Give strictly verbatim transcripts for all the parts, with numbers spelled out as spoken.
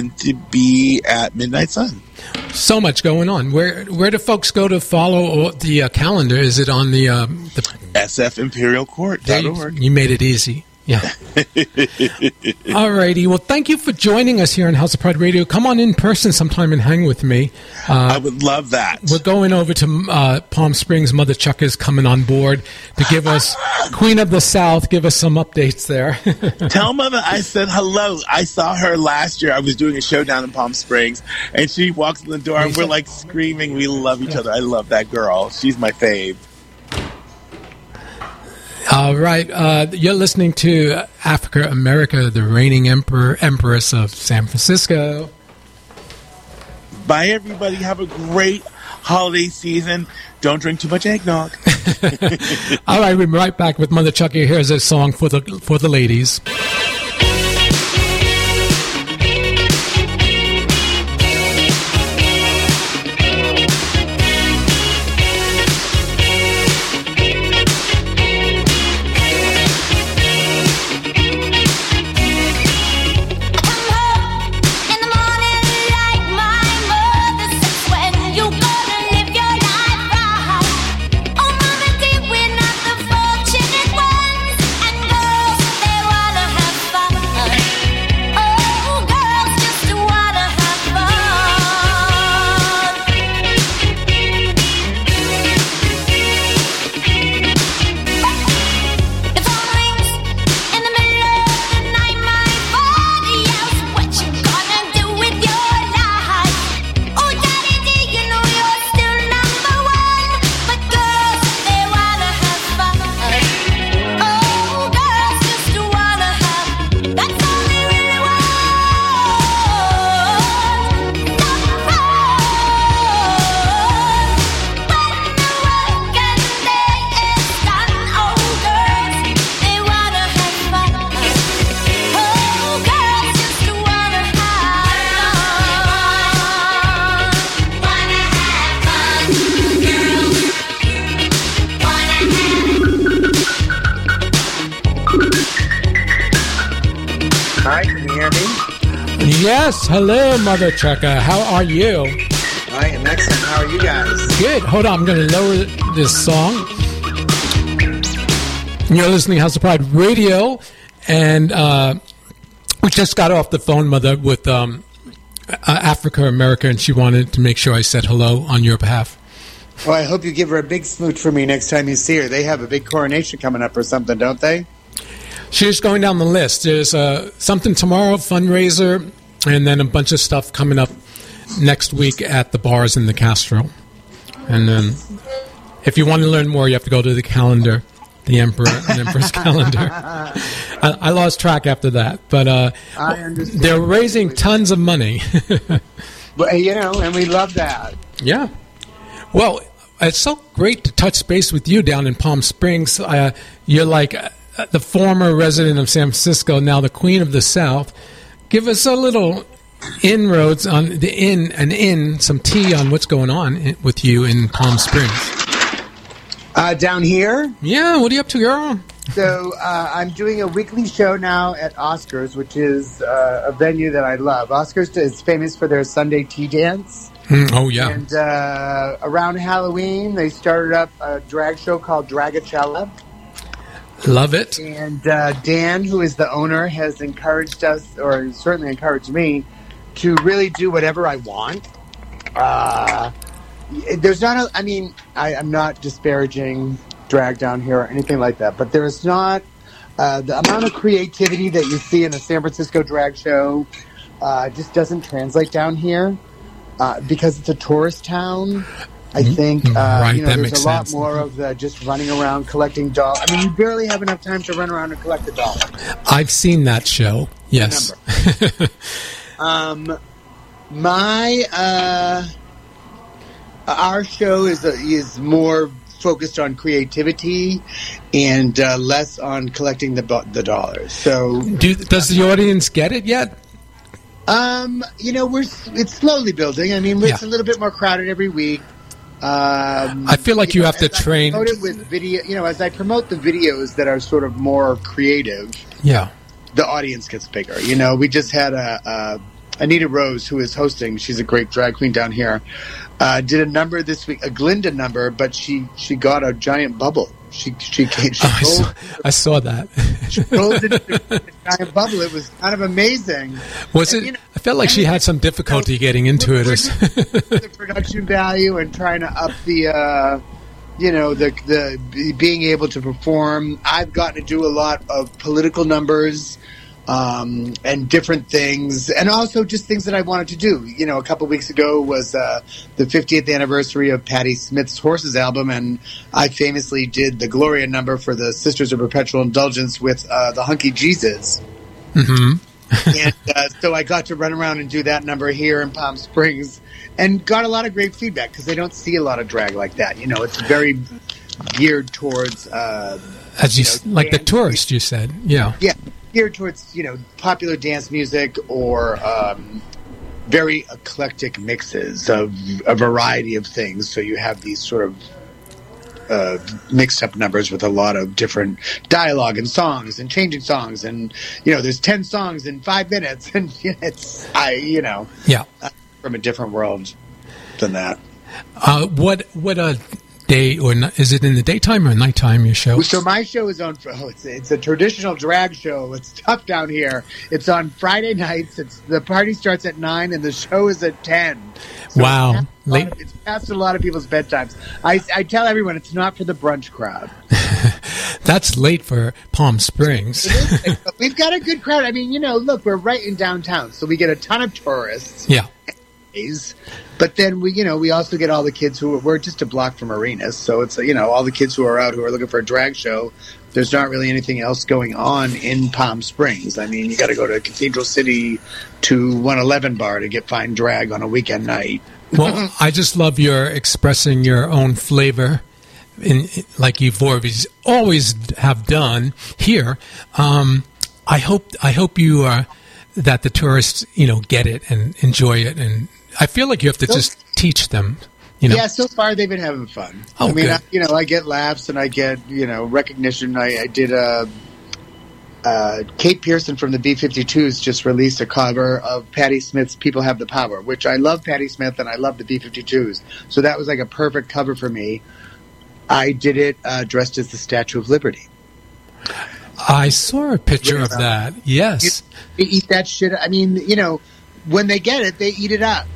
fun to be at Midnight Sun. So much going on. Where where do folks go to follow the uh, calendar? Is it on the, uh, the S F Imperial Court dot org? You, you made it easy. Yeah. All righty. Well, thank you for joining us here on House of Pride Radio. Come on in person sometime and hang with me. Uh, I would love that. We're going over to uh, Palm Springs. Mother Chuck is coming on board to give us, Queen of the South, give us some updates there. Tell Mother I said hello. I saw her last year. I was doing a show down in Palm Springs, and she walks in the door, and we're like screaming. We love each other. I love that girl. She's my fave. All right. Uh, you're listening to Africa America, the reigning emperor, empress of San Francisco. Bye, everybody. Have a great holiday season. Don't drink too much eggnog. All right. We'll be right back with Mother Chucky. Here's a song for the for the ladies. Yes, hello, Mother Chucka. How are you? I am excellent. How are you guys? Good. Hold on, I'm going to lower this song. You're listening to House of Pride Radio, and uh, we just got off the phone, Mother, with um, uh, Africa America, and she wanted to make sure I said hello on your behalf. Well, I hope you give her a big smooch for me next time you see her. They have a big coronation coming up or something, don't they? She's going down the list. There's uh, something tomorrow, fundraiser, and then a bunch of stuff coming up next week at the bars in the Castro. And then if you want to learn more, you have to go to the calendar, the Emperor and Empress calendar. I, I lost track after that. But uh, I understand. They're raising tons of money. But, you know, and we love that. Yeah. Well, it's so great to touch base with you down in Palm Springs. Uh, you're like uh, the former resident of San Francisco, now the Queen of the South. Give us a little inroads on the in and in some tea on what's going on in, with you in Palm Springs. Uh, down here? Yeah, what are you up to, girl? So uh, I'm doing a weekly show now at Oscars, which is uh, a venue that I love. Oscars is famous for their Sunday tea dance. Mm, oh, yeah. And uh, around Halloween, they started up a drag show called Dragacella. Love it. And uh, Dan, who is the owner, has encouraged us, or certainly encouraged me, to really do whatever I want. Uh, there's not a, I mean, I, I'm not disparaging drag down here or anything like that, but there's not uh, the amount of creativity that you see in a San Francisco drag show uh, just doesn't translate down here uh, because it's a tourist town. I think uh, right, you know, that there's makes a lot sense. more of the just running around collecting dolls. I mean, you barely have enough time to run around and collect a doll. I've seen that show. Yes. um, my uh, our show is uh, is more focused on creativity and uh, less on collecting the the dollars. So, Do, does the audience get it yet? Um, you know, we're it's slowly building. I mean, it's Yeah. a little bit more crowded every week. Um, I feel like you, know, have to as I train. promote it with video, you know, as I promote the videos that are sort of more creative, Yeah. the audience gets bigger. You know, we just had a, a Anita Rose, who is hosting, she's a great drag queen down here, uh, did a number this week, a Glinda number, but she, she got a giant bubble. She she, she oh, I, saw, I saw that. She rolled into a giant bubble. It was kind of amazing. Was and, it? You know, I felt like she had some difficulty you know, getting into it. The production value and trying to up the, uh, you know, the the being able to perform. I've gotten to do a lot of political numbers. Um, and different things, and also just things that I wanted to do. You know, a couple weeks ago was uh, the fiftieth anniversary of Patti Smith's Horses album, and I famously did the Gloria number for the Sisters of Perpetual Indulgence with uh, the Hunky Jesus. Mm-hmm. and uh, so I got to run around and do that number here in Palm Springs, and got a lot of great feedback because they don't see a lot of drag like that. You know, it's very geared towards, uh, as you, you know, like the tourist. You said, yeah, yeah. Geared towards, you know, popular dance music or um, very eclectic mixes of a variety of things. So you have these sort of uh, mixed up numbers with a lot of different dialogue and songs and changing songs. And, you know, there's ten songs in five minutes. And it's, I, you know, yeah, uh, from a different world than that. Uh, what, what, uh, day or n- is it in the daytime or nighttime, your show? So my show is on, oh, it's, it's a traditional drag show. It's tough down here. It's on Friday nights. It's the party starts at nine and the show is at ten. So wow. It's past, late. Of, it's past a lot of people's bedtimes. I, I tell everyone it's not for the brunch crowd. That's late for Palm Springs. It is, we've got a good crowd. I mean, you know, look, we're right in downtown, so we get a ton of tourists. Yeah. But then we, you know, we also get all the kids who are, we're just a block from arenas. So it's, you know, all the kids who are out who are looking for a drag show. There's not really anything else going on in Palm Springs. I mean, you got to go to Cathedral City to one eleven bar to get fine drag on a weekend night. Well, I just love your expressing your own flavor in, like you've always, always have done here. Um, I hope, I hope you are, uh, that the tourists, you know, get it and enjoy it. And I feel like you have to just teach them, you know. Yeah, so far they've been having fun. Oh, I mean, good. I, you know, I get laughs and I get, you know, recognition. I, I did a, uh, Kate Pearson from the B fifty-twos just released a cover of Patti Smith's People Have the Power, which I love Patti Smith and I love the B fifty-twos. So that was like a perfect cover for me. I did it uh, dressed as the Statue of Liberty. I saw a picture of that. Yes. They eat that shit. I mean, you know, when they get it, they eat it up.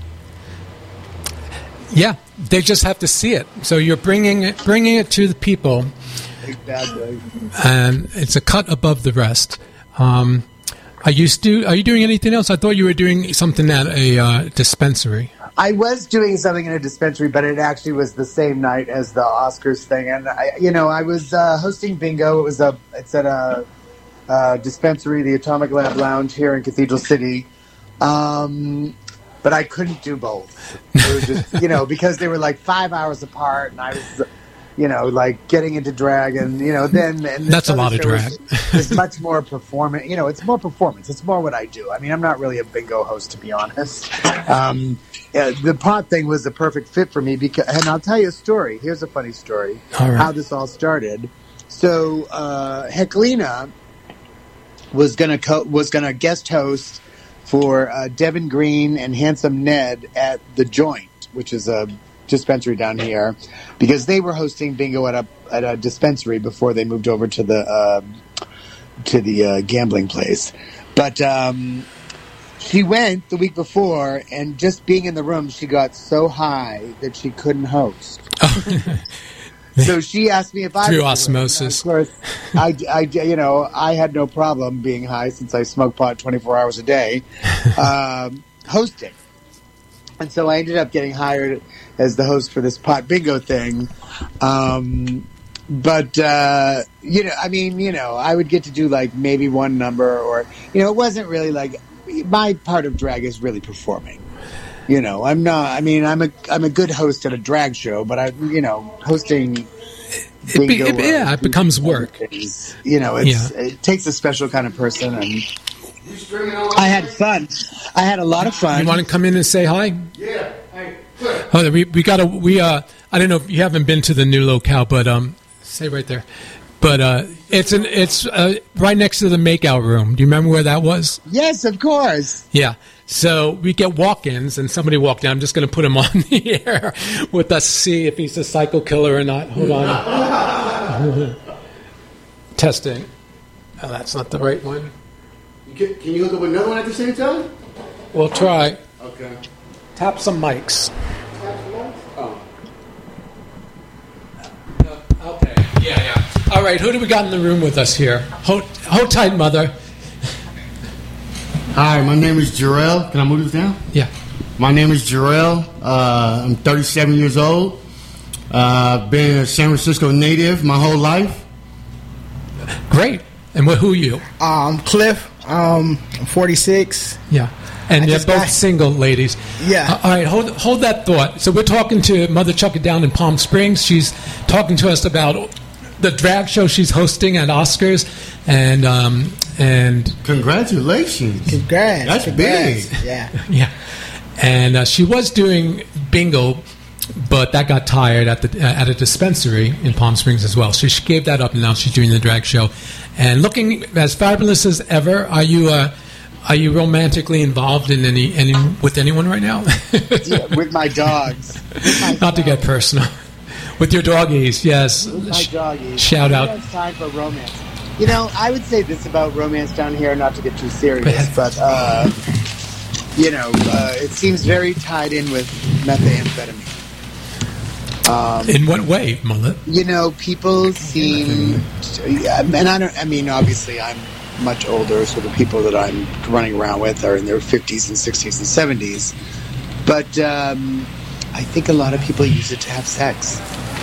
Yeah, they just have to see it. So you're bringing it, bringing it to the people. Exactly. And it's a cut above the rest. Um, are you stu- Are you doing anything else? I thought you were doing something at a uh, dispensary. I was doing something in a dispensary, but it actually was the same night as the Oscars thing. And I, you know, I was uh, hosting bingo. It was a, it's at a, a dispensary, the Atomic Lab Lounge here in Cathedral City. Um, but I couldn't do both. It was just, you know, because they were like five hours apart, and I was, you know, like getting into drag, and you know, then and that's a lot of drag. It's much more performance. You know, it's more performance. It's more what I do. I mean, I'm not really a bingo host, to be honest. Um, Yeah, the pot thing was the perfect fit for me because, and I'll tell you a story. Here's a funny story. All right. How this all started. So, uh, Heklina was gonna co- was gonna guest host for uh, Devin Green and Handsome Ned at The Joint, which is a dispensary down here, because they were hosting bingo at a at a dispensary before they moved over to the uh, to the uh, gambling place. But um, she went the week before, and just being in the room, she got so high that she couldn't host. So she asked me if I through osmosis. Of course, I, I, you know, I had no problem being high since I smoke pot twenty-four hours a day, um, hosting. And so I ended up getting hired as the host for this pot bingo thing. Um, but, uh, you know, I mean, you know, I would get to do like maybe one number, or, you know, it wasn't really like, my part of drag is really performing. You know, I'm not, I mean, I'm a, I'm a good host at a drag show, but I, you know, hosting it be, it, yeah, it becomes work. Is, you know, it's, yeah. It takes a special kind of person, and I had fun. I had a lot of fun. You want to come in and say hi? Yeah. Hey, oh, we we got to we uh I don't know if you haven't been to the new locale, but um, say right there. But uh, it's an it's uh, right next to the makeout room. Do you remember where that was? Yes, of course. Yeah. So we get walk-ins, and somebody walked in. I'm just going to put him on the air with us, see if he's a psycho killer or not. Hold on. Testing. Oh, that's not the right one. Can, can you hook up another one at the same time? We'll try. Okay. Tap some mics. Oh. Okay. Yeah, yeah. All right. Who do we got in the room with us here? Hold, hold tight, mother. Hi, my name is Jarrell. Can I move this down? Yeah. My name is Jarrell. Uh, I'm thirty-seven years old. Uh, been a San Francisco native my whole life. Great. And what, who are you? Um, Cliff. Um, I'm forty-six. Yeah. And I they're just both got- single ladies. Yeah. Uh, all right, hold hold that thought. So we're talking to Mother Chucka down in Palm Springs. She's talking to us about the drag show she's hosting at Oscars, and um, and Congratulations. Congrats. That's Congrats. big. Yeah. yeah, and uh, she was doing bingo, but that got tired at the uh, at a dispensary in Palm Springs as well. So she gave that up, and now she's doing the drag show, and looking as fabulous as ever. Are you? Uh, Are you romantically involved in any, any with anyone right now? Yeah, with my dogs. With my Not to get dogs. personal. With your doggies, yes. With my doggies. Shout Who out. has time for romance? You know, I would say this about romance down here, not to get too serious, but, uh, you know, uh, it seems very tied in with methamphetamine. Um, In what way, Mullet? you know, people seem, to, and I don't, I mean, obviously I'm much older, so the people that I'm running around with are in their fifties and sixties and seventies. But um, I think a lot of people use it to have sex.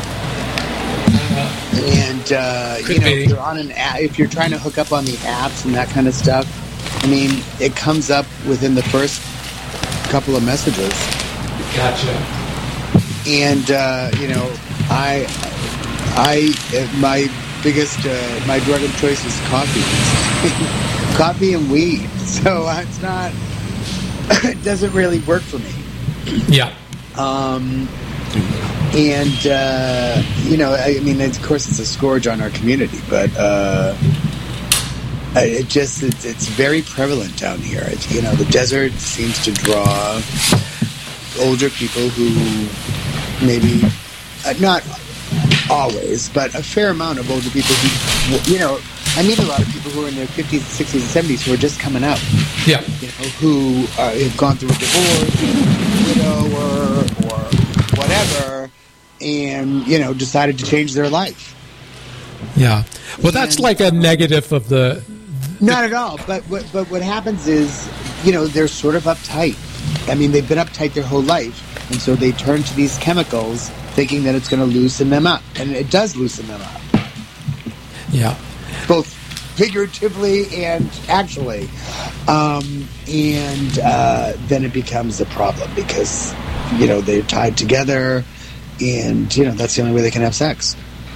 And uh, Could you know, be. if you're on an app, if you're trying to hook up on the apps and that kind of stuff, I mean, it comes up within the first couple of messages. Gotcha. And uh, you know, I, I, uh, my biggest, uh, my drug of choice is coffee, coffee and weed. So uh, it's not, it doesn't really work for me. Yeah. Um, and uh, you know, I, I mean, of course, it's a scourge on our community, but uh, it just it's, it's very prevalent down here. It's, you know, the desert seems to draw older people who maybe uh, not always, but a fair amount of older people who, you know, I meet a lot of people who are in their fifties, sixties, and seventies who are just coming out. Yeah. You know, who uh, have gone through a divorce, widower, or whatever, and you know, decided to change their life. Yeah. Well, that's And- like a negative of the. Not at all. But what, but what happens is, you know, they're sort of uptight. I mean, they've been uptight their whole life, and so they turn to these chemicals, thinking that it's going to loosen them up, and it does loosen them up, Yeah. both figuratively and actually. Um, and uh, then it becomes a problem because, you know, they're tied together, and you know that's the only way they can have sex.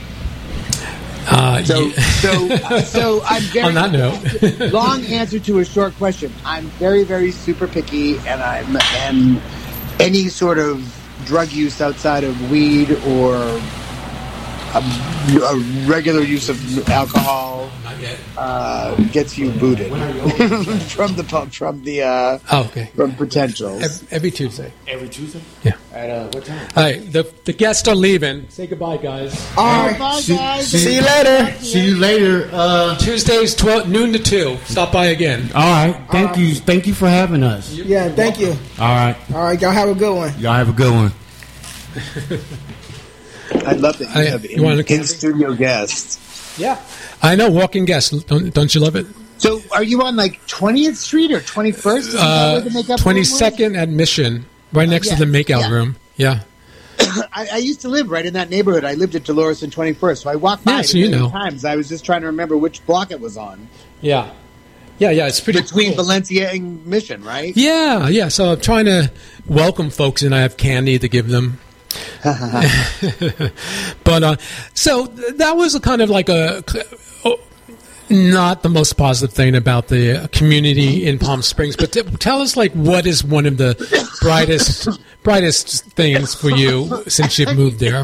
Uh, So, ye- so, so I'm very On that note. long answer to a short question. I'm very, very super picky, and I'm and any sort of drug use outside of weed or a, a regular use of alcohol Not yet. uh, gets you booted from the pub, from the uh, Oh, okay. from potentials. Every, every Tuesday. Every Tuesday? Yeah. At uh, what time? All right. The, the guests are leaving. Say goodbye, guys. All right. Bye, See- guys. see- See you later. See you later. Uh, Tuesdays, twelve, noon to two. Stop by again. all right. Thank you. Thank you for having us. Yeah, thank you. All right. All right, y'all have a good one. Y'all have a good one. I love that you I- have you want a in, candy? in studio guests. Yeah. I know. Walking guests. Don't, don't you love it? So, are you on like twentieth Street or twenty-first? Is that where Uh, the makeup room was? twenty-second at Mission, right next Yeah, to the makeout yeah. room. Yeah. I, I used to live right in that neighborhood. I lived at Dolores and twenty-first, so I walked by Yeah, it so a you million know. times. I was just trying to remember which block it was on. Yeah. Yeah, yeah. It's pretty Between cool. Valencia and Mission, right? Yeah, yeah. So I'm trying to welcome folks, and I have candy to give them. But uh, so th- that was a kind of like a oh, not the most positive thing about the uh, community in Palm Springs. But t- tell us, like, what is one of the brightest brightest things for you since you've moved there?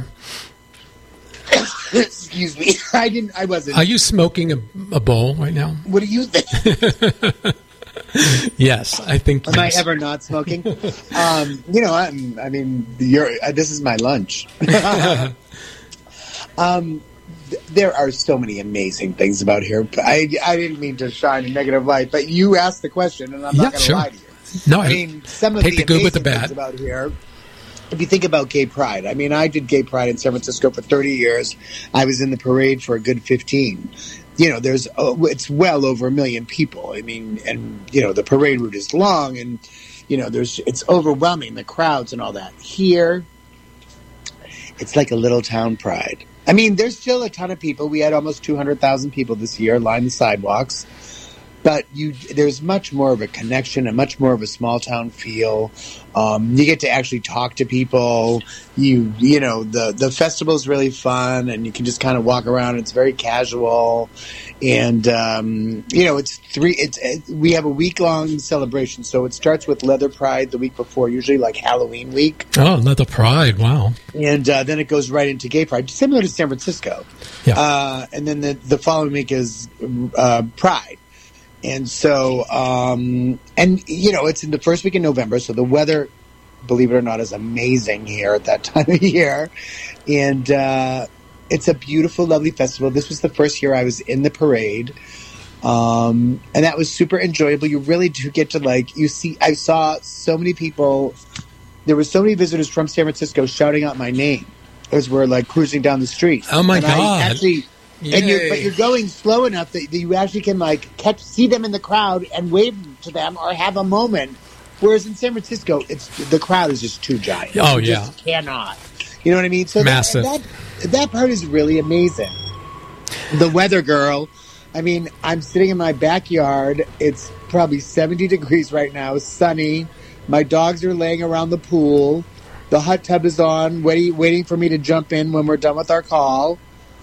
Excuse me. I didn't. I wasn't. Are you smoking a, a bowl right now? what do you think? Yes, I think. Am yes. I ever not smoking? um, you know, I'm, I mean, you're, uh, this is my lunch. um, th- there are so many amazing things about here. I, I didn't mean to shine a negative light, but you asked the question, and I'm Yeah, not going to sure. lie to you. No, I mean, some of take the, the good with the amazing bad. things about here. If you think about Gay Pride, I mean, I did Gay Pride in San Francisco for thirty years. I was in the parade for a good fifteen. You know, there's oh, it's well over a million people. I mean, and you know, the parade route is long, and you know, there's it's overwhelming, the crowds and all that. Here, it's like a little town pride. I mean, there's still a ton of people. We had almost two hundred thousand people this year line the sidewalks. But you, there's much more of a connection and much more of a small town feel. Um, you get to actually talk to people. You, you know, the the festival is really fun, and you can just kind of walk around. It's very casual, and um, you know, it's three. It's it, we have a week long celebration, so it starts with Leather Pride the week before, usually like Halloween week. Oh, Leather Pride! Wow. And uh, then it goes right into Gay Pride, similar to San Francisco. Yeah. Uh, and then the the following week is uh, Pride. And so, um, and, you know, it's in the first week in November, so the weather, believe it or not, is amazing here at that time of year. And uh, it's a beautiful, lovely festival. This was the first year I was in the parade. Um, and that was super enjoyable. You really do get to, like, you see, I saw so many people, there were so many visitors from San Francisco shouting out my name as we're, like, cruising down the street. Oh, my and God. I actually... Yay. And you're, but you're going slow enough that, that you actually can like catch, see them in the crowd and wave to them or have a moment. Whereas in San Francisco, it's the crowd is just too giant. Oh, you yeah. just cannot. You know what I mean? So Massive. That, that that part is really amazing. The weather, girl. I mean, I'm sitting in my backyard. It's probably seventy degrees right now, sunny. My dogs are laying around the pool. The hot tub is on, waiting waiting for me to jump in when we're done with our call.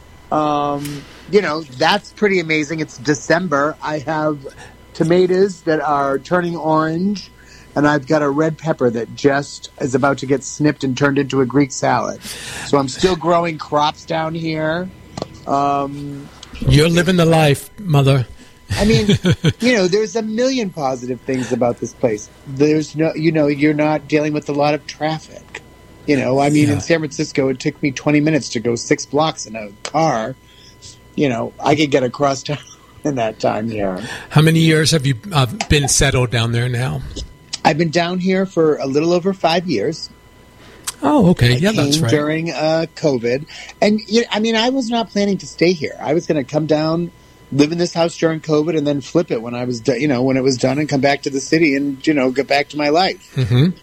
Um, you know, that's pretty amazing. It's December. I have tomatoes that are turning orange, and I've got a red pepper that just is about to get snipped and turned into a Greek salad. So I'm still growing crops down here. Um, You're living the life, mother. I mean, you know, there's a million positive things about this place. There's no, you know, you're not dealing with a lot of traffic. You know, I mean, Yeah. in San Francisco, it took me twenty minutes to go six blocks in a car. You know, I could get across town in that time here. How many years have you uh, been settled down there now? I've been down here for a little over five years. Oh, okay. I Yeah, that's came right. during uh, COVID. And, you know, I mean, I was not planning to stay here. I was going to come down, live in this house during COVID, and then flip it when I was, do- you know, when it was done and come back to the city and, you know, get back to my life. Mm-hmm.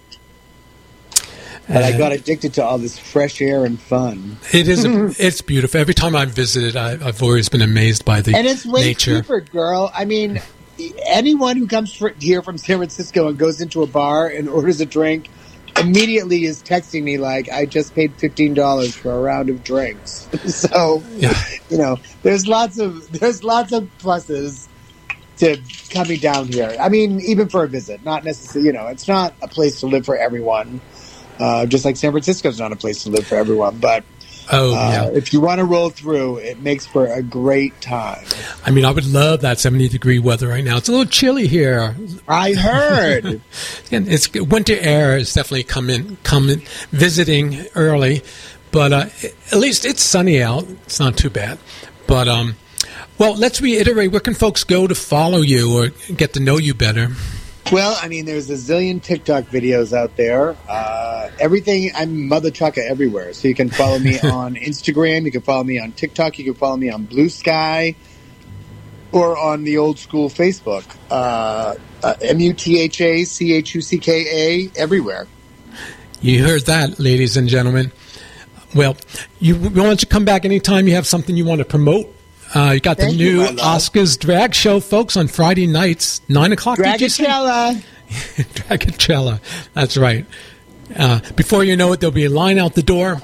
But I Uh, got addicted to all this fresh air and fun. It is. A, it's beautiful. Every time I've visited, I, I've always been amazed by the And it's way nature. cheaper, girl. I mean, anyone who comes fr- here from San Francisco and goes into a bar and orders a drink immediately is texting me like, I just paid fifteen dollars for a round of drinks. So, Yeah. you know, there's lots of there's lots of pluses to coming down here. I mean, even for a visit, not necessarily, you know, it's not a place to live for everyone. Uh, just like San Francisco's not a place to live for everyone. But Oh, uh, yeah. if you want to roll through, it makes for a great time. I mean, I would love that seventy degree weather right now. It's a little chilly here. I heard. And it's winter air is definitely coming, coming, visiting early, but uh, at least it's sunny out. It's not too bad. But um, well, let's reiterate. Where can folks go to follow you or get to know you better? Well, I mean, there's a zillion TikTok videos out there. Uh, everything, I'm Mother Chukka everywhere. So you can follow me on Instagram, you can follow me on TikTok, you can follow me on Blue Sky, or on the old school Facebook. Uh, uh, M U T H A C H U C K A, everywhere. You heard that, ladies and gentlemen. Well, you we want you to come back anytime you have something you want to promote. Uh, you got Thank the you, new my love. Oscars drag show, folks, on Friday nights, nine o'clock. did you say? Dragachella. Dragachella. That's right. Uh, before you know it, there'll be a line out the door.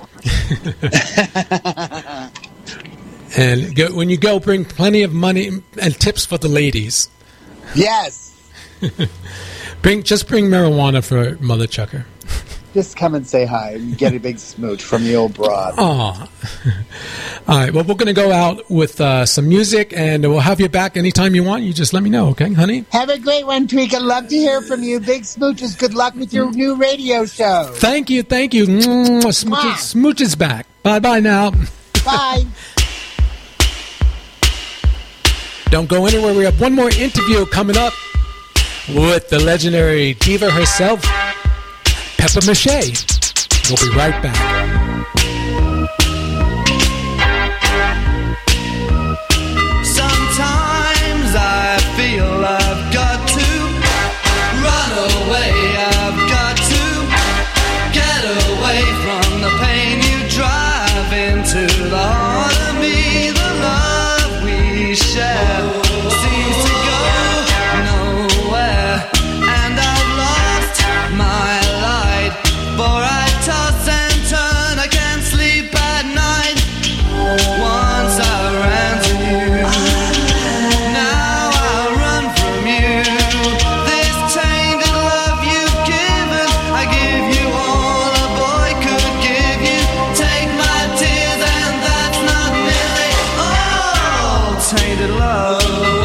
And go, when you go, bring plenty of money and tips for the ladies. Yes. Bring just bring marijuana for Mother Chucker. just come and say hi and get a big smooch from the old broad. Oh, all right. Well, we're going to go out with uh, some music, and we'll have you back anytime you want. You just let me know, okay, honey? Have a great one, Tweeka. Love to hear from you. Big smooches. Good luck with your new radio show. Thank you, thank you. Smooches, smooches back. Bye, bye now. Bye. Don't go anywhere. We have one more interview coming up with the legendary diva herself, Peppa Mache. We'll be right back. Sometimes I feel I've got to run away. I've got to get away from the pain you drive into the heart of me. The love we share seems to go nowhere, and I've lost my light, for I toss and turn, I can't sleep at night. Once I ran to you, now I run from you. This tainted love you've given, I give you all a boy could give you. Take my tears and that's not nearly all. Tainted love,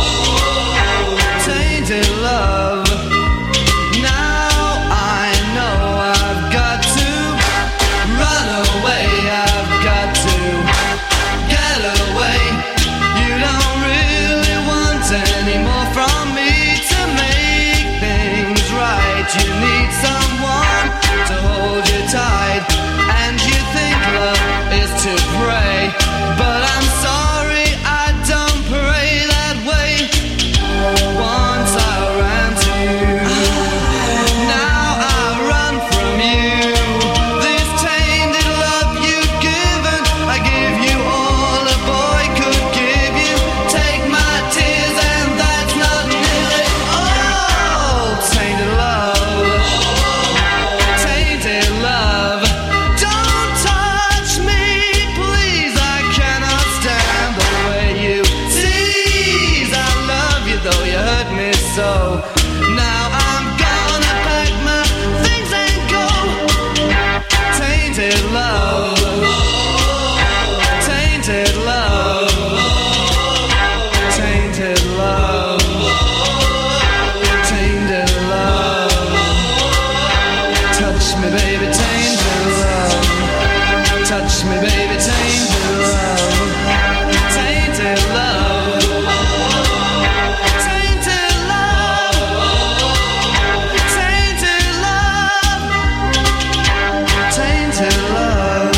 tainted love. Now I know I've got to run away. I've got to get away. You don't really want any more from me to make things right. You need someone to hold you tight, and you think love is to pray, but I'm sorry, I don't pray that way. Once I ran to you, now I run from you. This tainted love you've given, I give you all a boy could give you. Take my tears and that's not nearly all. Tainted love, tainted love. Don't touch me, please, I cannot stand the way you tease. I love you though you hurt me so. Now I'm gonna pack my things and go. Tainted love, tainted love, tainted love, tainted love. Touch me, baby, tainted love. Touch me, baby, tainted love. Tainted love. Tainted love. Tainted love. Tainted love.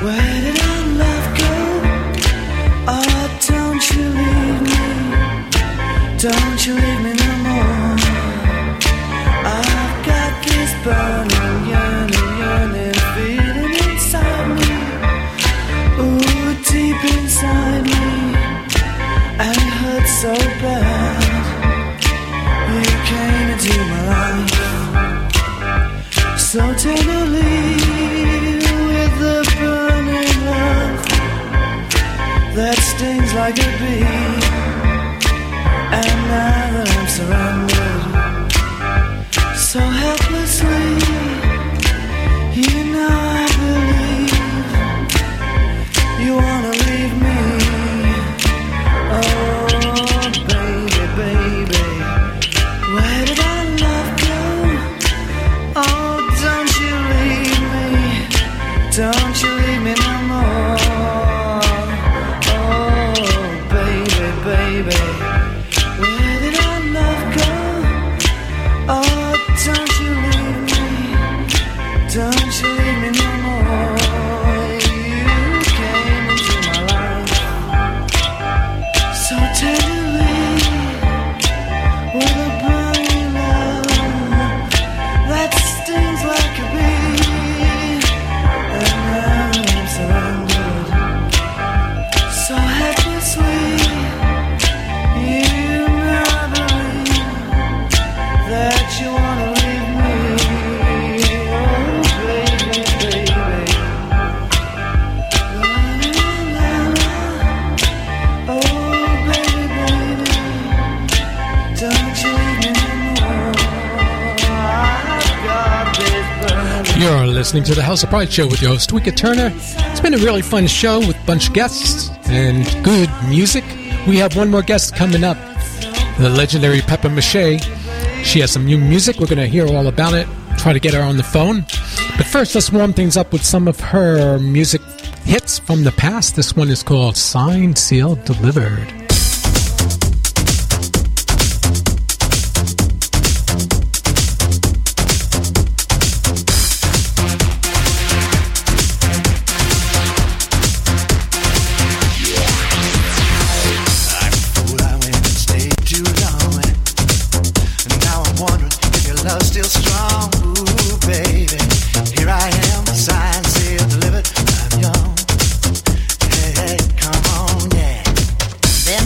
Where did our love go? Oh, don't you leave me. Don't you leave me no more. I've got this burning, yearning, yearning feeling inside me. Ooh, deep inside me. And it hurts so bad. You came into my life so tenderly, with the burning love that stings like a bee. And now that I'm surrounded so helplessly, you know I believe you wanna leave me. Oh, baby, baby, where did our love go? Oh, don't you leave me, don't you leave me no more. Oh, baby, baby, where did our love go? Oh, don't you leave me, don't you leave me no more. You came into my life so tenderly, with a burning love that stings like a bee. And now I'm surrounded so helplessly, you know I believe that you wanna leave me. Oh, baby, baby. La, la, la, la. Oh, baby, baby, don't you leave me no more. I've got this burning. You're listening to the House of Pride Show with your host, Tweeka Turner. It's been a really fun show with a bunch of guests and good music. We have one more guest coming up, the legendary Peppa Mache. She has some new music. We're going to hear all about it, try to get her on the phone. But first, let's warm things up with some of her music hits from the past. This one is called Signed, Sealed, Delivered. I went and stayed too long, and now I'm wondering if your love's still strong. Ooh, baby, here I am, signed, sealed, delivered. I'm young. Hey, hey, come on, yeah.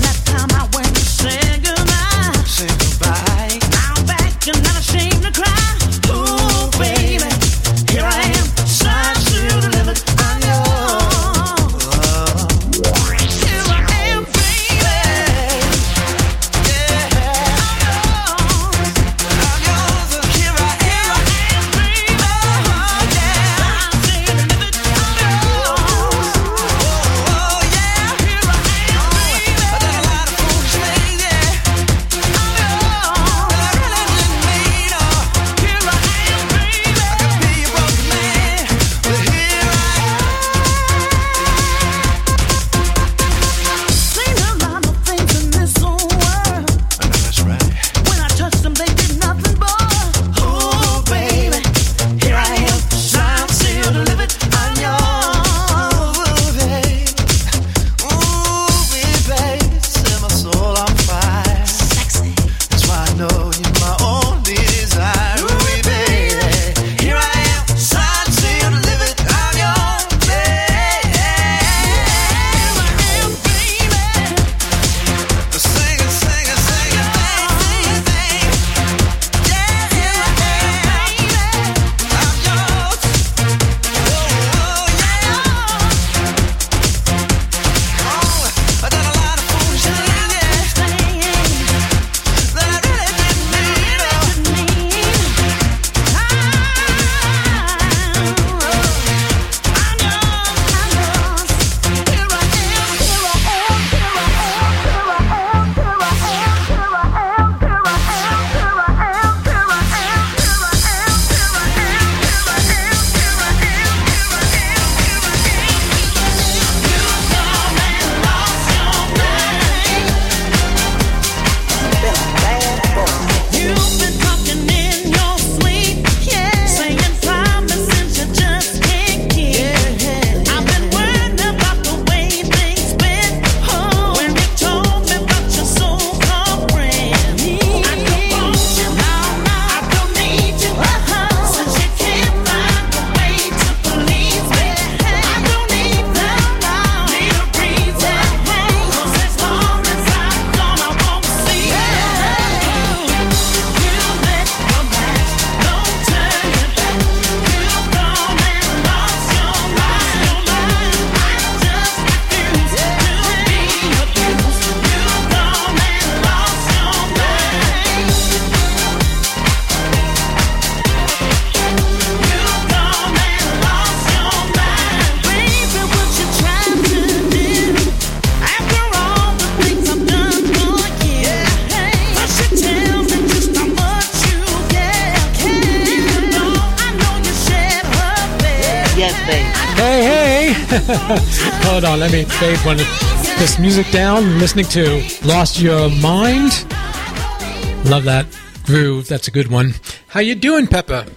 Hold on, let me fade one of this music down. I'm listening to Lost Your Mind. Love that groove. That's a good one. How you doing, Pepper?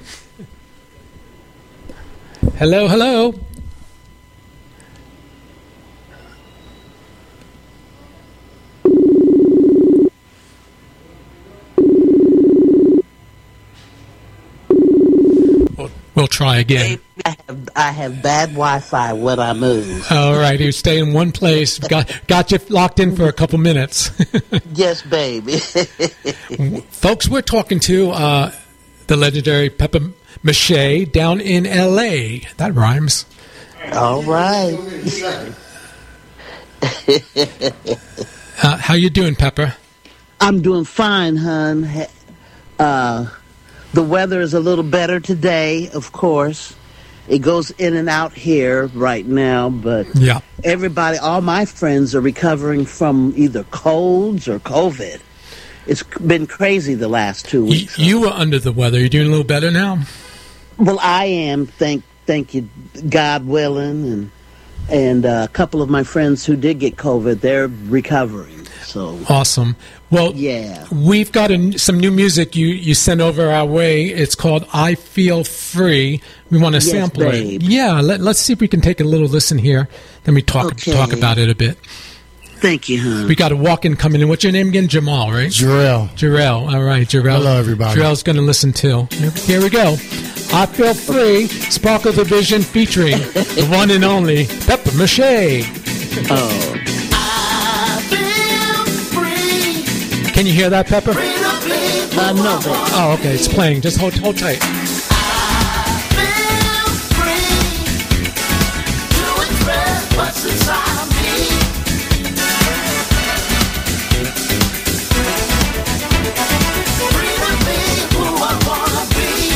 Hello, hello. We'll, we'll try again. I have, I have bad Wi-Fi when I move. All right, you stay in one place. Got got you locked in for a couple minutes. Yes, baby. Folks, we're talking to uh, the legendary Pepper Mache down in L A. That rhymes. All right. uh, how you doing, Pepper? I'm doing fine, hon. Uh, the weather is a little better today, of course. It goes in and out here right now, but yeah. Everybody, all my friends are recovering from either colds or COVID. It's been crazy the last two weeks. You, you were under the weather. You're doing a little better now? Well, I am, thank thank you, God willing, and and uh, a couple of my friends who did get COVID, they're recovering. So awesome. Well, yeah, we've got a, some new music you, you sent over our way. It's called "I Feel Free." We want to yes, sample babe. it. Yeah, let, let's see if we can take a little listen here. Then we talk okay. talk about it a bit. Thank you, hon. We got a walk-in coming in. What's your name again? Jamal, right? Jarrell. Jarrell. All right, Jarrell. Hello, everybody. Jarrell's going to listen too. Here we go. I Feel Free, Sparkle Division featuring the one and only Pepper Mache. Oh. I feel free. Can you hear that, Pepper? Free to be Uh, no, babe. Oh, okay. It's playing. Just hold, hold tight. I feel free to express what's inside of me. Free to be who I wanna be.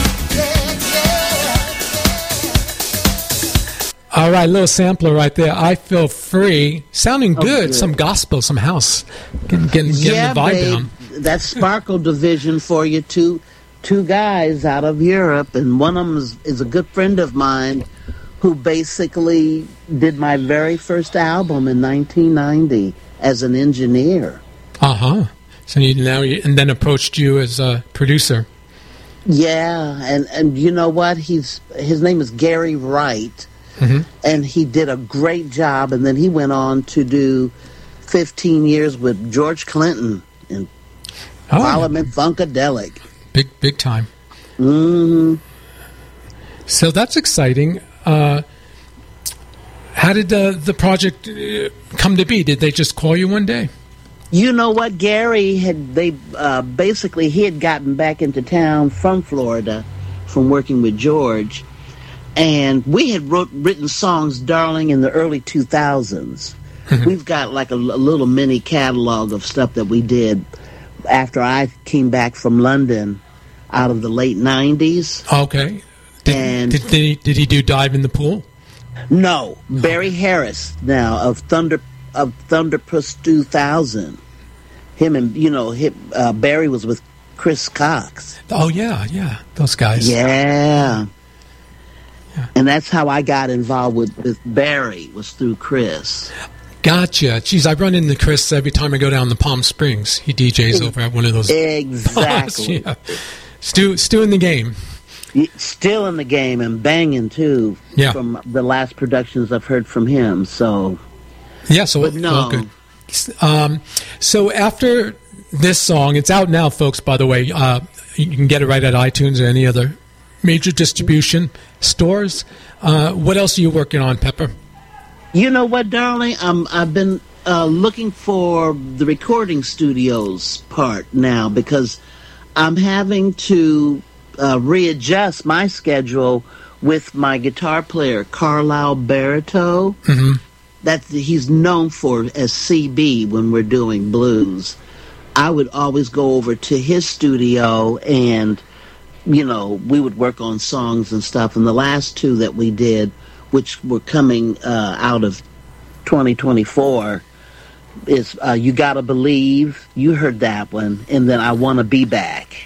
Yeah, yeah. All right, little sampler right there. I Feel Free. Sounding good. good. Some gospel, some house. Getting, getting, getting Yeah, the vibe babe. down. That's Sparkle Division for you. Two, two guys out of Europe, and one of them is, is a good friend of mine who basically did my very first album in nineteen ninety as an engineer. Uh-huh. So you now, you, and then approached you as a producer. Yeah, and, and you know what? He's his name is Gary Wright, Mm-hmm. and he did a great job. And then he went on to do fifteen years with George Clinton in Oh, Parliament Funkadelic. big, big time. hmm So that's exciting. Uh, how did the, the project uh, come to be? Did they just call you one day? You know what? Gary had they uh, basically he had gotten back into town from Florida from working with George, and we had wrote, written songs, darling, in the early two thousands. We've got like a, a little mini catalog of stuff that we did after I came back from London out of the late nineties. Okay. Did, And- did, did, he, did he do Dive in the Pool? No, Barry Harris now of Thunder of Thunderpuss two thousand. Him and you know him, uh, Barry was with Chris Cox. Oh, yeah, yeah. Those guys. Yeah. Yeah. And that's how I got involved with, with Barry, was through Chris. Gotcha. Geez, I run into Chris every time I go down to Palm Springs. He D Js over at one of those bars. Exactly. Yeah. Stu, Stu in the game. Y- Still in the game and banging too. Yeah. From the last productions I've heard from him. So Yeah, so But no. all good. Um, so after this song, it's out now, folks, by the way. Uh, you can get it right at iTunes or any other major distribution stores. Uh, what else are you working on, Pepper? you know what, darling? Um, I've been uh, looking for the recording studios part now because I'm having to uh, readjust my schedule with my guitar player, Carlisle Barreto. Mm-hmm. That he's known for as C B when we're doing blues. I would always go over to his studio and, you know, we would work on songs and stuff. And the last two that we did, which were coming uh, out of twenty twenty-four, is uh, You Gotta Believe. You heard that one. And then I Wanna Be Back.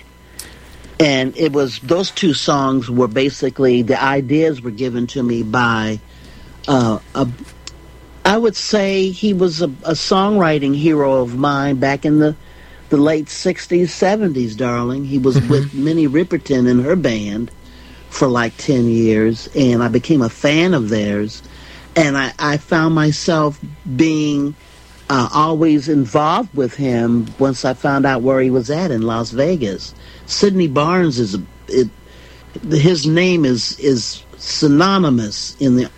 And it was, those two songs were basically, the ideas were given to me by uh, a, I would say he was a, a songwriting hero of mine back in the, the late sixties, seventies, darling. He was Mm-hmm. with Minnie Riperton and her band for like ten years, and I became a fan of theirs. And I, I found myself being uh, always involved with him once I found out where he was at in Las Vegas. Sidney Barnes is, a, it, his name is, is synonymous in the...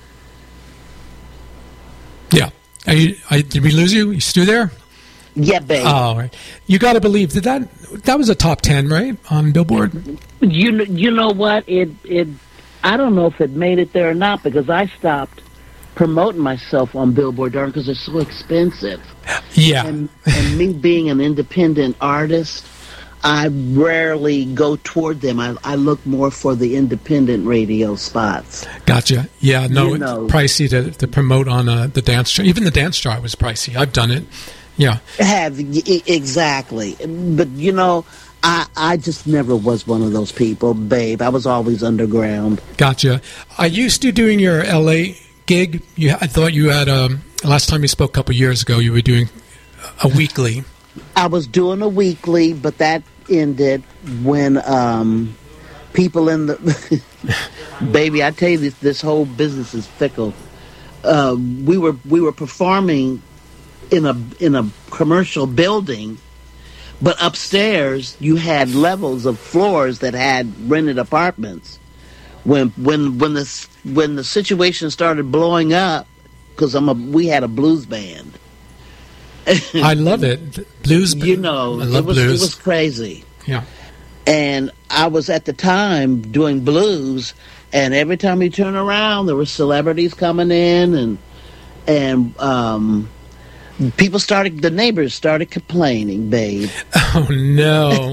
Yeah. Are you, are, did we lose you? You still there? Yeah, babe. Oh, all right. You got to believe that, that that was a top ten, right, on Billboard? You kn- you know what? It it I don't know if it made it there or not, because I stopped promoting myself on Billboard, darn, because they're so expensive. Yeah. And, and me being an independent artist, I rarely go toward them. I, I look more for the independent radio spots. Gotcha. Yeah, no, You it's know. pricey to, to promote on uh, the dance chart. Even the dance chart was pricey. I've done it. Yeah. Have e- exactly, but you know, I I just never was one of those people, babe. I was always underground. Gotcha. Are you still doing your L A gig? You, I thought you had, um, last time you spoke a couple years ago, you were doing a weekly. I was doing a weekly, but that ended when um, people in the baby. I tell you, this this whole business is fickle. Uh, we were we were performing in a in a commercial building, but upstairs you had levels of floors that had rented apartments. When when when the when the situation started blowing up, because I'm a we had a blues band. I love it. Blues. You know, I love it was blues. it was crazy. Yeah. And I was at the time doing blues, and every time you turn around, there were celebrities coming in, and and um, people started, the neighbors started complaining, babe. Oh, no.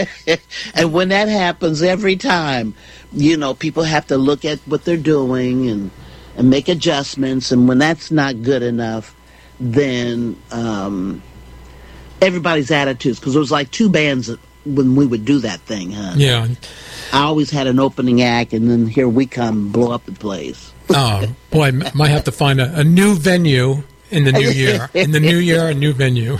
And when that happens every time, you know, people have to look at what they're doing and, and make adjustments. And when that's not good enough, then um, everybody's attitudes, because there was like two bands when we would do that thing, huh? Yeah. I always had an opening act, and then here we come, blow up the place. Oh, boy, I might have to find a, a new venue in the new year. In the new year, a new venue.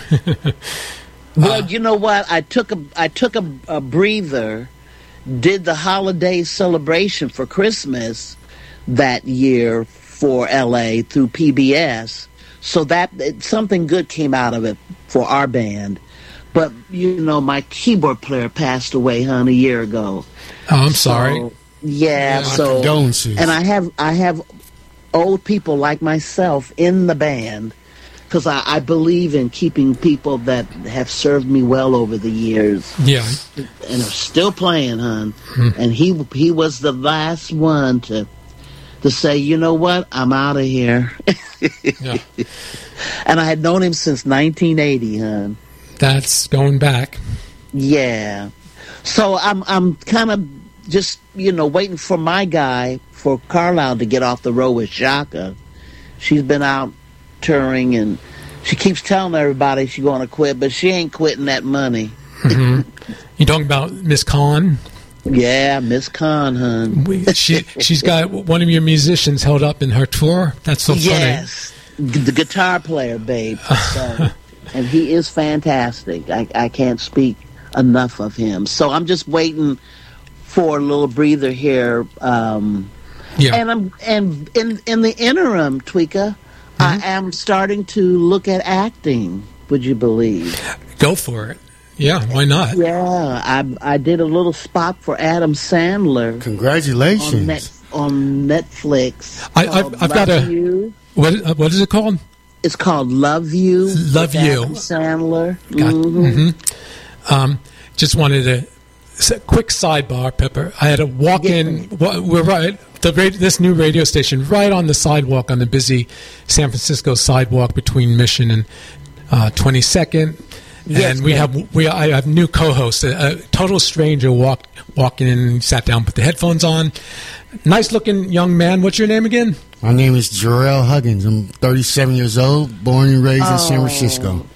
Well, you know what? I took a I took a, a breather, did the holiday celebration for Christmas that year for L A through P B S, so that it, something good came out of it for our band. But you know, my keyboard player passed away, hon, a year ago. Oh, I'm So, sorry. Yeah, My so condolences. and I have I have old people like myself in the band, because I, I believe in keeping people that have served me well over the years Yeah. and are still playing, hon. Hmm. And he he was the last one to to say, you know what, I'm out of here. Yeah. And I had known him since nineteen eighty, hon. That's going back. Yeah. So I'm I'm kind of just, you know, waiting for my guy, for Carlisle, to get off the road with Shaka. She's been out touring, and she keeps telling everybody she's going to quit, but she ain't quitting that money. Hmm. You talking about Miss Khan? Yeah, Miss Khan, hun. We, she she's got one of your musicians held up in her tour. That's so funny. Yes, G- the guitar player, babe. So, and he is fantastic. I, I can't speak enough of him. So I'm just waiting for a little breather here. Um, Yeah. And I'm and in in the interim, Tweeka, I am starting to look at acting. Would you believe? Go for it. Yeah, why not? Yeah, I I did a little spot for Adam Sandler Congratulations. on net, on Netflix. I- called I've- I've got Love a- You. What uh, what is it called? It's called Love You. Love with You. Adam Sandler. Got, Mhm. hmm Um, just wanted to s- quick sidebar, Pepper. I had a walk in. wa- We're right. The radio, this new radio station, right on the sidewalk, on the busy San Francisco sidewalk between Mission and uh, twenty-second. Yes, And we ma'am. have we I have new co-host, a, a total stranger walked walked in, sat down, put the headphones on. Nice looking young man. What's your name again? My name is Jarrell Huggins. I'm thirty-seven years old, born and raised in San Francisco.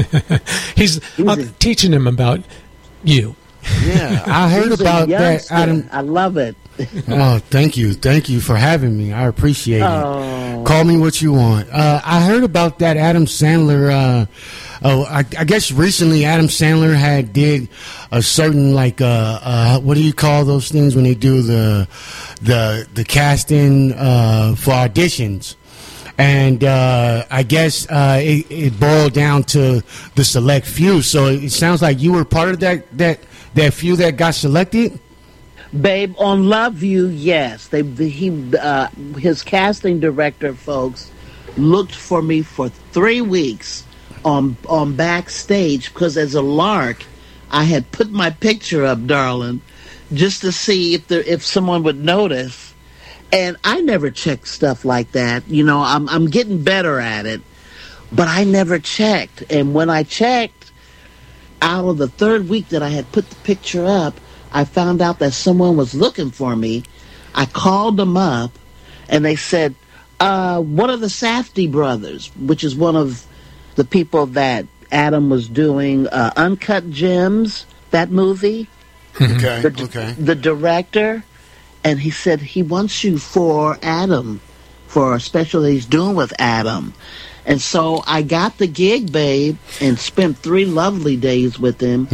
He's I'm teaching him about you. Yeah, I heard He's a about that, youngster. Adam. I love it. Oh, thank you. Thank you for having me. I appreciate it. Oh. Call me what you want. Uh, I heard about that Adam Sandler. Uh, oh, I, I guess recently Adam Sandler had did a certain like uh, uh, what do you call those things when they do the the the casting uh, for auditions? And uh, I guess uh, it, it boiled down to the select few. So it sounds like you were part of that that that few that got selected. Babe, on Love You, yes. They he uh, his casting director folks looked for me for three weeks on on backstage because as a lark, I had put my picture up, darling, just to see if there if someone would notice. And I never checked stuff like that. You know, I'm I'm getting better at it, but I never checked. And when I checked, out of the third week that I had put the picture up, I found out that someone was looking for me. I called them up, and they said, uh, one of the Safdie brothers, which is one of the people that Adam was doing uh, Uncut Gems, that movie. Okay, the, okay. The director, and he said he wants you for Adam, for a special that he's doing with Adam. And so I got the gig, babe, and spent three lovely days with him.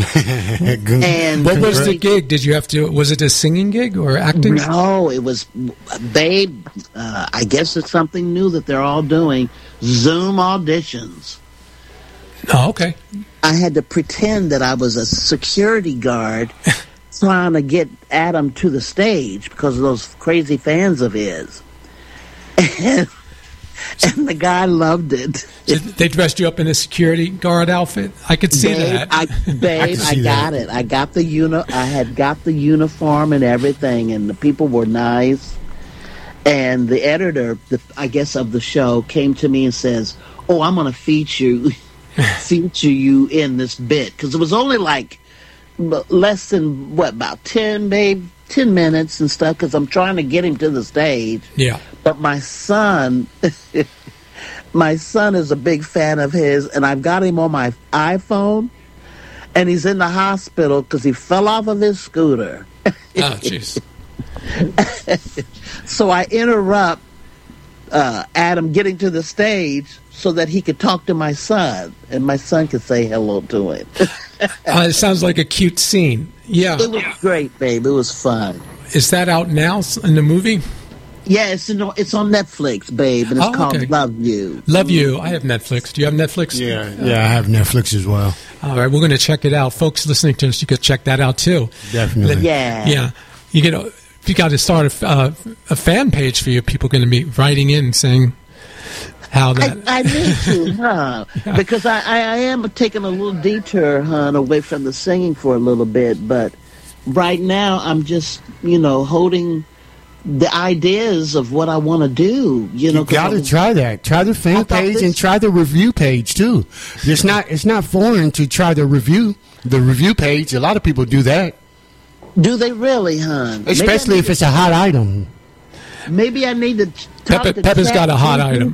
And what was the gig? Did you have to? Was it a singing gig or acting? No, it was, babe. Uh, I guess it's something new that they're all doing. Zoom auditions. Oh, okay. I had to pretend that I was a security guard trying to get Adam to the stage because of those crazy fans of his. And, and the guy loved it. They dressed you up in a security guard outfit. I could see babe, that. I, babe, I, I got that. it. I got the uni- I had got the uniform and everything, and the people were nice. And the editor, the, I guess, of the show came to me and says, "Oh, I'm going to feature feature you in this bit," because it was only like less than what about ten, babe, ten minutes and stuff. Because I'm trying to get him to the stage. Yeah. But my son, my son is a big fan of his, and I've got him on my iPhone, and he's in the hospital because he fell off of his scooter. Oh, jeez. So I interrupt uh, Adam getting to the stage so that he could talk to my son, and my son could say hello to him. uh, it sounds like a cute scene. Yeah. It was great, babe. It was fun. Is that out now in the movie? Yeah, it's, in, it's on Netflix, babe, and it's oh, called okay. Love You. Love You. I have Netflix. Do you have Netflix? Yeah, yeah, I have Netflix as well. All right, we're going to check it out. Folks listening to us, you could check that out, too. Definitely. Yeah. Yeah. You know, you got to start a, uh, a fan page for you. People going to be writing in and saying how that... I, I need to, huh? Yeah. Because I, I, I am taking a little detour, hon, away from the singing for a little bit, but right now I'm just, you know, holding the ideas of what I want to do. You know, you got to try that. Try the fan page this... and try the review page too. It's not it's not foreign to try the review the review page. A lot of people do that. Do they really, hon? Especially if it's a hot item. Maybe I need to talk Peppa, to Peppa's got a hot item.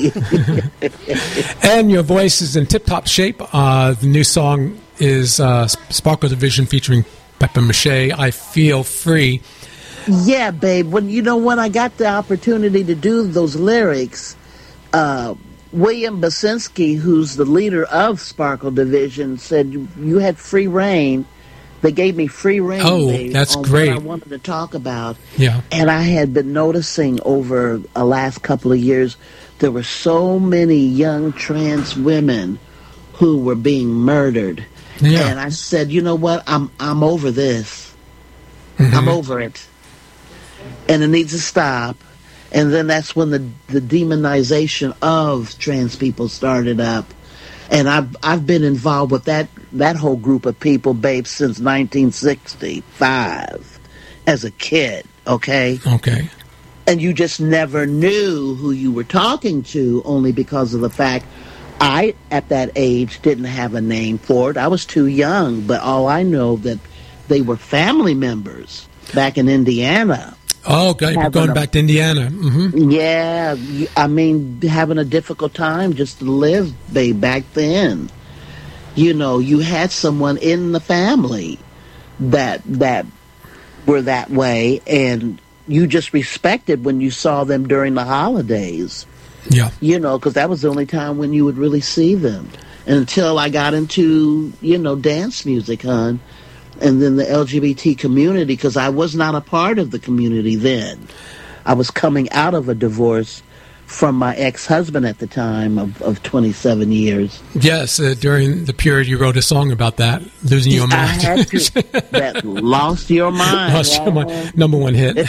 And your voice is in tip-top shape. Uh, the new song is uh, Sparkle Division featuring Peppa Mache, I Feel Free. Yeah, babe. When you know when I got the opportunity to do those lyrics, uh, William Basinski, who's the leader of Sparkle Division, said you had free reign. They gave me free reign. Oh, babe, that's on great. What I wanted to talk about. Yeah. And I had been noticing over the last couple of years there were so many young trans women who were being murdered. Yeah. And I said, you know what? I'm I'm over this. Mm-hmm. I'm over it. And it needs to stop. And then that's when the, the demonization of trans people started up. And I've I've been involved with that that whole group of people, babe, since nineteen sixty-five as a kid, okay? Okay. And you just never knew who you were talking to only because of the fact I, at that age, didn't have a name for it. I was too young, but all I know that they were family members back in Indiana. Oh, okay. We're going a, back to Indiana. Mm-hmm. Yeah, I mean, having a difficult time just to live, babe, back then. You know, you had someone in the family that that were that way, and you just respected when you saw them during the holidays. Yeah. You know, because that was the only time when you would really see them. And until I got into, you know, dance music, hon, and then the L G B T community, because I was not a part of the community then. I was coming out of a divorce from my ex-husband at the time of, of twenty-seven years. Yes, uh, during the period you wrote a song about that, losing your mind. I had to. That Lost Your Mind. Lost Your Mind. Number one hit.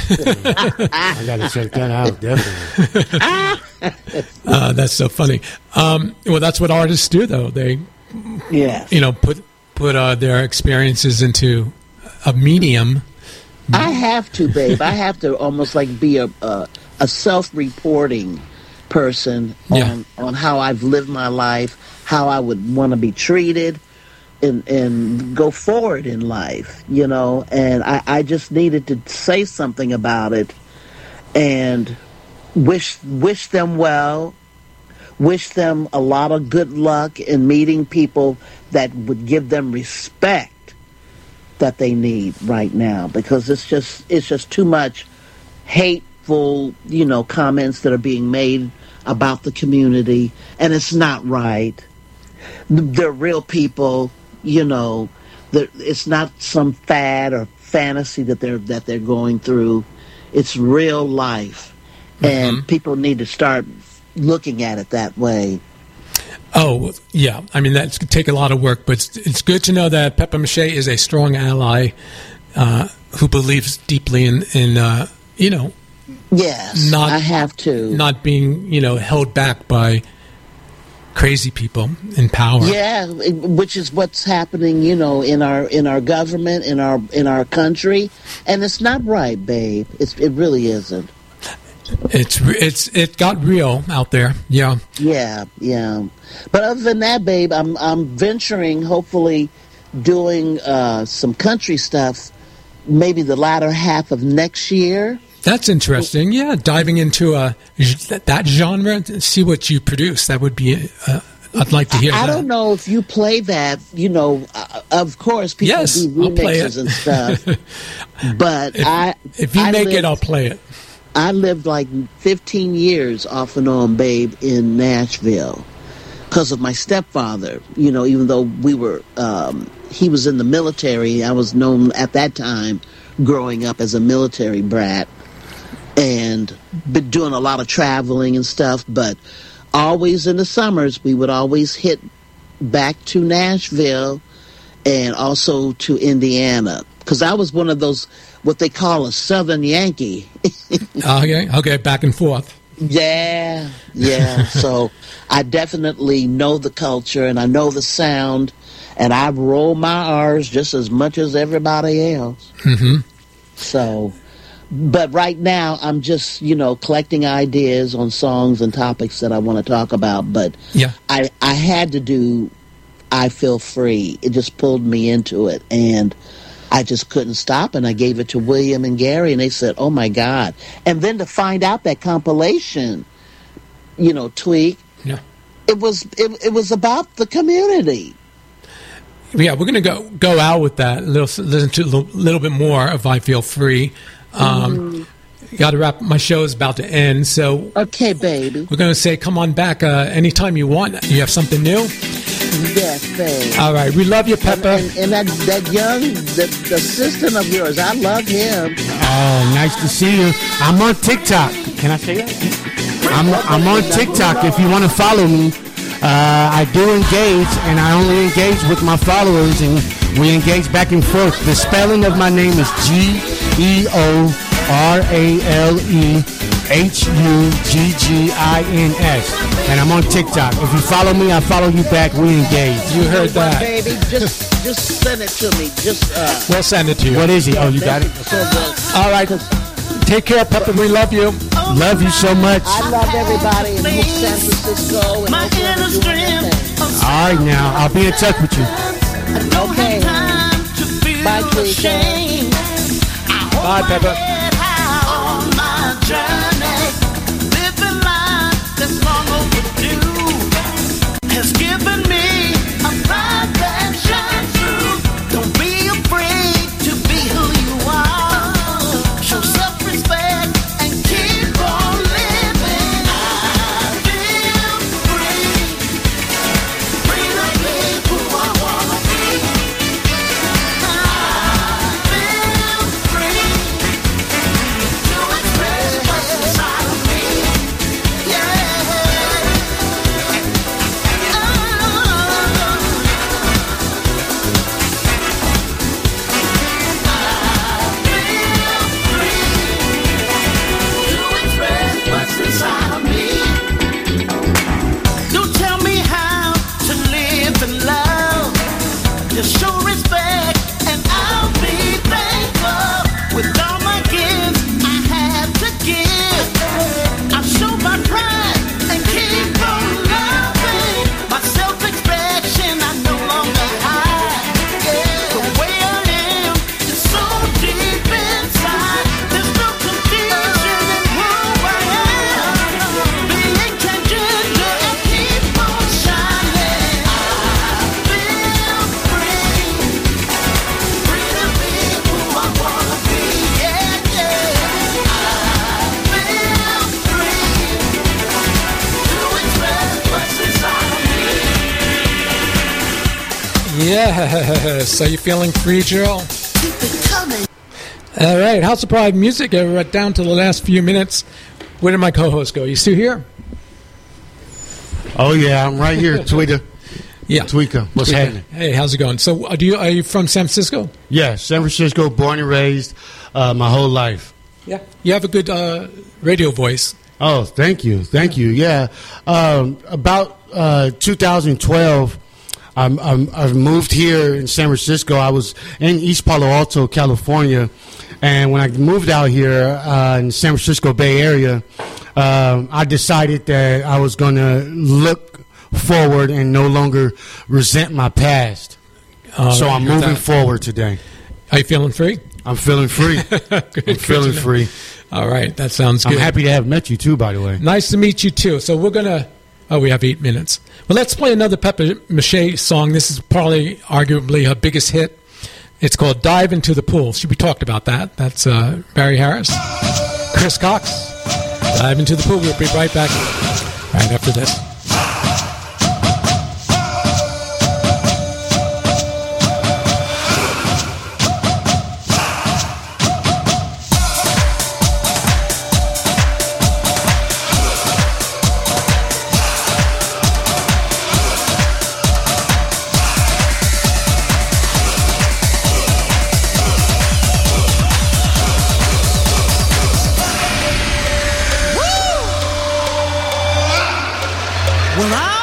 I got to check that out, definitely. uh, that's so funny. Um, well, that's what artists do, though. They, yeah, you know, put put uh, their experiences into a medium. I have to, babe. I have to almost like be a a, a self-reporting person yeah. on on how I've lived my life, how I would want to be treated, and and go forward in life, you know. And I, I just needed to say something about it, and wish wish them well, wish them a lot of good luck in meeting people that would give them respect that they need right now, because it's just it's just too much hateful, you know, comments that are being made about the community, and it's not right. They're real people, you know. It's not some fad or fantasy that they're that they're going through. It's real life, mm-hmm. and people need to start looking at it that way. Oh, yeah. I mean, that's going to take a lot of work, but it's, it's good to know that Pepper Mache is a strong ally uh, who believes deeply in, in uh, you know, yes, not, I have to. Not being, you know, held back by crazy people in power. Yeah, which is what's happening, you know, in our in our government, in our in our country, and it's not right, babe. It's it really isn't. It's it's it got real out there, yeah. Yeah, yeah. But other than that, babe, I'm I'm venturing, hopefully, doing uh, some country stuff, maybe the latter half of next year. That's interesting. Yeah, diving into a that genre, see what you produce. That would be. Uh, I'd like to hear. I, I that. don't know if you play that. You know, uh, of course, people yes, do remixes and stuff. But if, I, if you I make lived, it, I'll play it. I lived like fifteen years off and on, babe, in Nashville because of my stepfather. You know, even though we were, um, he was in the military. I was known at that time, growing up as a military brat, and been doing a lot of traveling and stuff. But always in the summers, we would always hit back to Nashville and also to Indiana, because I was one of those, what they call a Southern Yankee. okay, okay, back and forth. Yeah, yeah. So I definitely know the culture and I know the sound, and I roll my R's just as much as everybody else. Mm-hmm. So, but right now I'm just, you know, collecting ideas on songs and topics that I want to talk about. But yeah, I, I had to do I Feel Free. It just pulled me into it, and I just couldn't stop, and I gave it to William and Gary, and they said, oh, my God. And then to find out that compilation, you know, Tweak, yeah. it was it, it was about the community. Yeah, we're going to go go out with that, little, listen to a little, little bit more of I Feel Free. Um, mm. Got to wrap. My show is about to end, so... Okay, baby. We're going to say, come on back uh, anytime you want. You have something new? Yes, babe. All right, we love you, Pepper. And, and, and that, that young, the, the assistant of yours, I love him. Oh, nice to see you. I'm on TikTok. Can I say that? I'm, I'm on TikTok if you want to follow me. Uh, I do engage, and I only engage with my followers, and we engage back and forth. The spelling of my name is G E O R A L E H U G G I N S, and I'm on TikTok. If you follow me, I follow you back. We engage. You heard that, baby? Just, just send it to me. Just, uh, we'll send it to you. What is it? Oh, you got it. So good. All right. Take care, Pepper. We love you. Love you so much. I love everybody in San Francisco and Oakland doing their thing. All right, now I'll be in touch with you. Okay. Bye, Tweaker. Bye, Pepper. Has given me a pride that shines through. Don't be afraid to be who you are. Yes. Are you feeling free, Joe? All right. House of Pride Music. Uh, We're down to the last few minutes. Where did my co-host go? You still here? Oh, yeah. I'm right here, Tweeta. Yeah. Tweeka. What's Tweeka. happening? Hey, how's it going? So, uh, do you are you from San Francisco? Yeah, San Francisco, born and raised uh, my whole life. Yeah. You have a good uh, radio voice. Oh, thank you. Thank you. Yeah. Um, about uh, two thousand twelve, I'm, I'm, I've moved here in San Francisco. I was in East Palo Alto, California. And when I moved out here uh, in San Francisco Bay Area, um, I decided that I was going to look forward and no longer resent my past. Uh, so I'm moving that. forward today. Are you feeling free? I'm feeling free. good, I'm good feeling to know. free. All right. That sounds good. I'm happy to have met you, too, by the way. Nice to meet you, too. So we're going to... Oh, we have eight minutes. Well, let's play another Pepper Mache song. This is probably, arguably, her biggest hit. It's called Dive Into the Pool. We talked about that. That's uh, Barry Harris. Chris Cox. Dive Into the Pool. We'll be right back right after this. Well, I